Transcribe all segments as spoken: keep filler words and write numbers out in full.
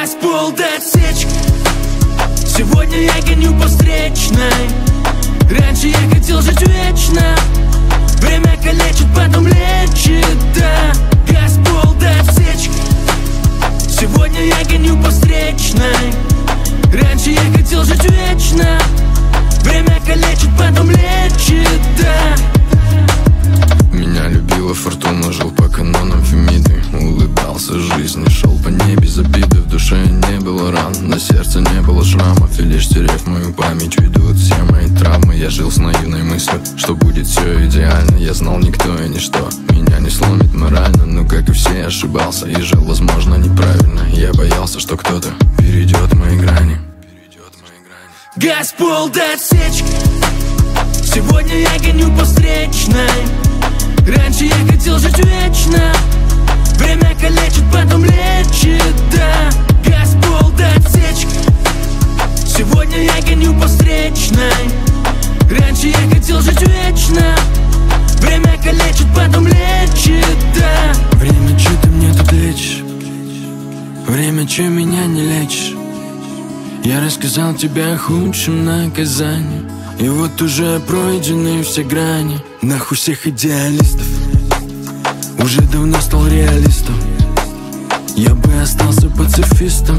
Газ, пол до отсечки. Сегодня я гоню по встречной. Раньше я хотел жить вечно. Время калечит, потом лечит, да. Газ, пол до отсечки. Сегодня я гоню по встречной. Раньше я хотел жить вечно. Время калечит, потом лечит, да. Меня любила фортуна, жил по канонам Фемиды. Улыбался жизни, шел по ней без обиды. В душе не было ран, на сердце не было шрамов. И лишь стерев мою память, уйдут все мои травмы. Я жил с наивной мыслью, что будет все идеально. Я знал, никто и ничто меня не сломит морально. Но как и все, я ошибался и жил, возможно, неправильно. Я боялся, что кто-то перейдет мои грани. Газ, пол до отсечки. Сегодня я гоню по встречной. Раньше я хотел жить вечно. Время калечит, потом лечит, да. Газ, пол до отсечки. Сегодня я гоню по встречной. Раньше я хотел жить вечно. Время калечит, потом лечит, да. Время, че ты мне тут лечишь? Время, че меня не лечишь? Я рассказал тебе о худшем наказании. И вот уже пройдены все грани. Нахуй всех идеалистов. Уже давно стал реалистом. Я бы остался пацифистом.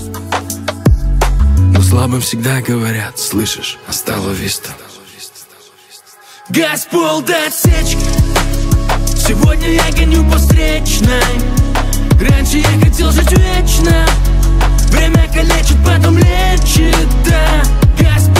Но слабым всегда говорят, слышишь, остало виста. Газ, пол до отсечки. Сегодня я гоню по встречной. Раньше я хотел жить вечно. Время калечит, потом лечит, да. Газ,